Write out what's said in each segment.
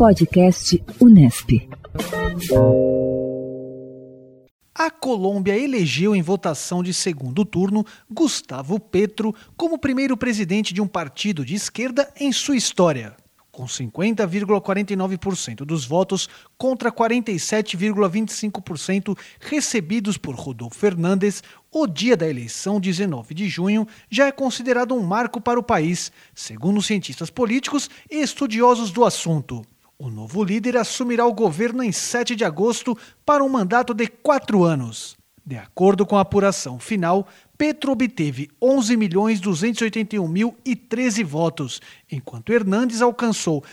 Podcast Unesp. A Colômbia elegeu em votação de segundo turno Gustavo Petro como primeiro presidente de um partido de esquerda em sua história, com 50,49% dos votos contra 47,25% recebidos por Rodolfo Fernandes. O dia da eleição, 19 de junho, já é considerado um marco para o país, segundo cientistas políticos e estudiosos do assunto. O novo líder assumirá o governo em 7 de agosto para um mandato de 4 anos. De acordo com a apuração final, Petro obteve 11.281.013 votos, enquanto Hernandes alcançou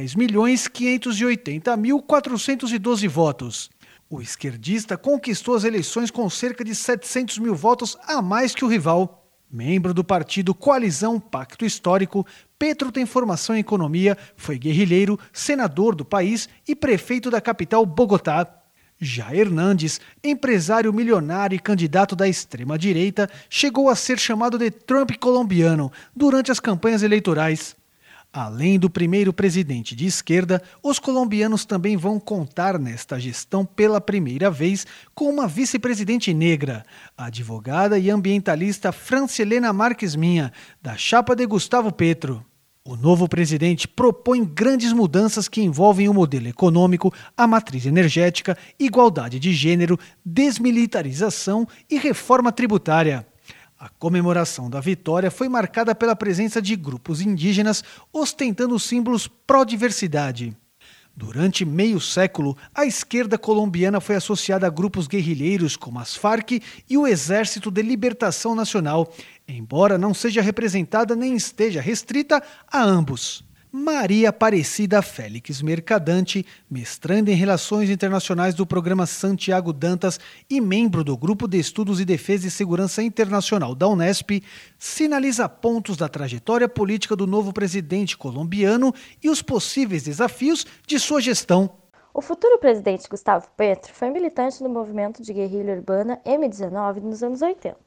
10.580.412 votos. O esquerdista conquistou as eleições com cerca de 700 mil votos a mais que o rival. Membro do partido Coalizão Pacto Histórico, Petro tem formação em economia, foi guerrilheiro, senador do país e prefeito da capital Bogotá. Já Hernandes, empresário milionário e candidato da extrema-direita, chegou a ser chamado de Trump colombiano durante as campanhas eleitorais. Além do primeiro presidente de esquerda, os colombianos também vão contar nesta gestão pela primeira vez com uma vice-presidente negra, a advogada e ambientalista Francilena Marques Minha, da chapa de Gustavo Petro. O novo presidente propõe grandes mudanças que envolvem o modelo econômico, a matriz energética, igualdade de gênero, desmilitarização e reforma tributária. A comemoração da vitória foi marcada pela presença de grupos indígenas ostentando símbolos pró-diversidade. Durante meio século, a esquerda colombiana foi associada a grupos guerrilheiros como as Farc e o Exército de Libertação Nacional, embora não seja representada nem esteja restrita a ambos. Maria Aparecida Félix Mercadante, mestranda em Relações Internacionais do Programa Santiago Dantas e membro do Grupo de Estudos e Defesa e Segurança Internacional da Unesp, sinaliza pontos da trajetória política do novo presidente colombiano e os possíveis desafios de sua gestão. O futuro presidente Gustavo Petro foi militante do movimento de guerrilha urbana M19 nos anos 80.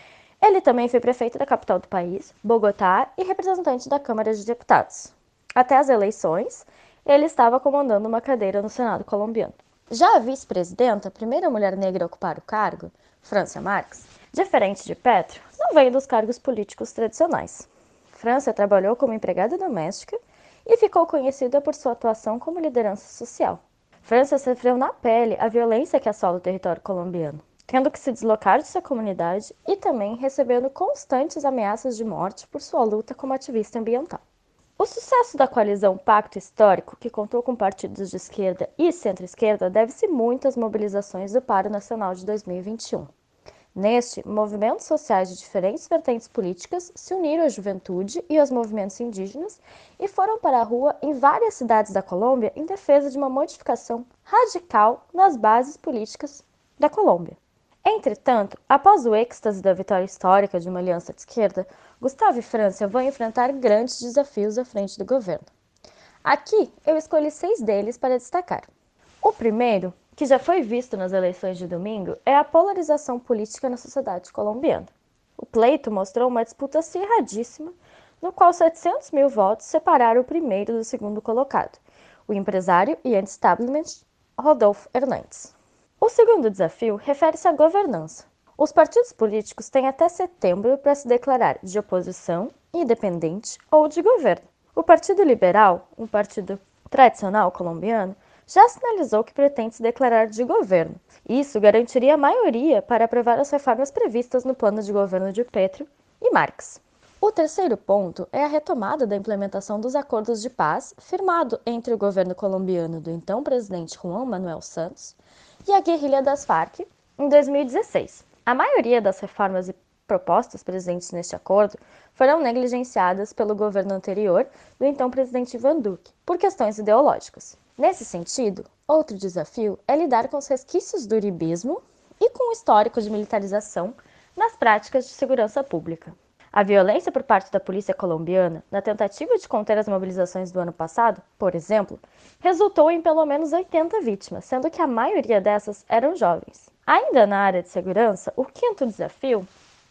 Ele também foi prefeito da capital do país, Bogotá, e representante da Câmara de Deputados. Até as eleições, ele estava comandando uma cadeira no Senado colombiano. Já a vice-presidenta, a primeira mulher negra a ocupar o cargo, Francia Marques, diferente de Petro, não veio dos cargos políticos tradicionais. Francia trabalhou como empregada doméstica e ficou conhecida por sua atuação como liderança social. Francia sofreu na pele a violência que assola o território colombiano, tendo que se deslocar de sua comunidade e também recebendo constantes ameaças de morte por sua luta como ativista ambiental. O sucesso da coalizão Pacto Histórico, que contou com partidos de esquerda e centro-esquerda, deve-se muito às mobilizações do Paro Nacional de 2021. Neste, movimentos sociais de diferentes vertentes políticas se uniram à juventude e aos movimentos indígenas e foram para a rua em várias cidades da Colômbia em defesa de uma modificação radical nas bases políticas da Colômbia. Entretanto, após o êxtase da vitória histórica de uma aliança de esquerda, Gustavo e Francia vão enfrentar grandes desafios à frente do governo. Aqui, eu escolhi 6 deles para destacar. O primeiro, que já foi visto nas eleições de domingo, é a polarização política na sociedade colombiana. O pleito mostrou uma disputa acirradíssima, no qual 700 mil votos separaram o primeiro do segundo colocado, o empresário e anti-establishment Rodolfo Hernandes. O segundo desafio refere-se à governança. Os partidos políticos têm até setembro para se declarar de oposição, independente ou de governo. O Partido Liberal, um partido tradicional colombiano, já sinalizou que pretende se declarar de governo. Isso garantiria a maioria para aprovar as reformas previstas no plano de governo de Petro e Marques. O terceiro ponto é a retomada da implementação dos acordos de paz firmado entre o governo colombiano do então presidente Juan Manuel Santos e a guerrilha das Farc em 2016. A maioria das reformas e propostas presentes neste acordo foram negligenciadas pelo governo anterior do então presidente Iván Duque, por questões ideológicas. Nesse sentido, outro desafio é lidar com os resquícios do uribismo e com o histórico de militarização nas práticas de segurança pública. A violência por parte da polícia colombiana, na tentativa de conter as mobilizações do ano passado, por exemplo, resultou em pelo menos 80 vítimas, sendo que a maioria dessas eram jovens. Ainda na área de segurança, o quinto desafio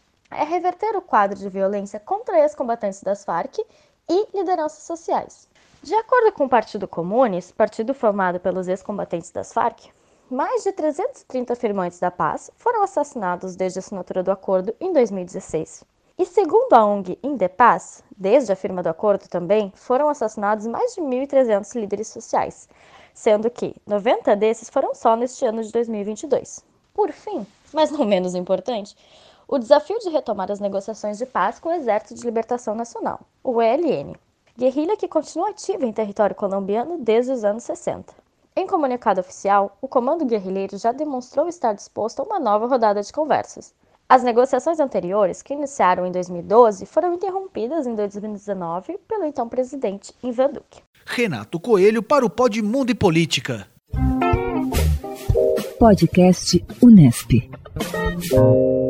é reverter o quadro de violência contra ex-combatentes das Farc e lideranças sociais. De acordo com o Partido Comunes, partido formado pelos ex-combatentes das Farc, mais de 330 firmantes da paz foram assassinados desde a assinatura do acordo em 2016. E segundo a ONG Indepaz, desde a firma do acordo também, foram assassinados mais de 1.300 líderes sociais, sendo que 90 desses foram só neste ano de 2022. Por fim, mas não menos importante, o desafio de retomar as negociações de paz com o Exército de Libertação Nacional, o ELN, guerrilha que continua ativa em território colombiano desde os anos 60. Em comunicado oficial, o comando guerrilheiro já demonstrou estar disposto a uma nova rodada de conversas. As negociações anteriores, que iniciaram em 2012, foram interrompidas em 2019 pelo então presidente Ivan Duque. Renato Coelho para o Pod Mundo e Política. Podcast Unesp.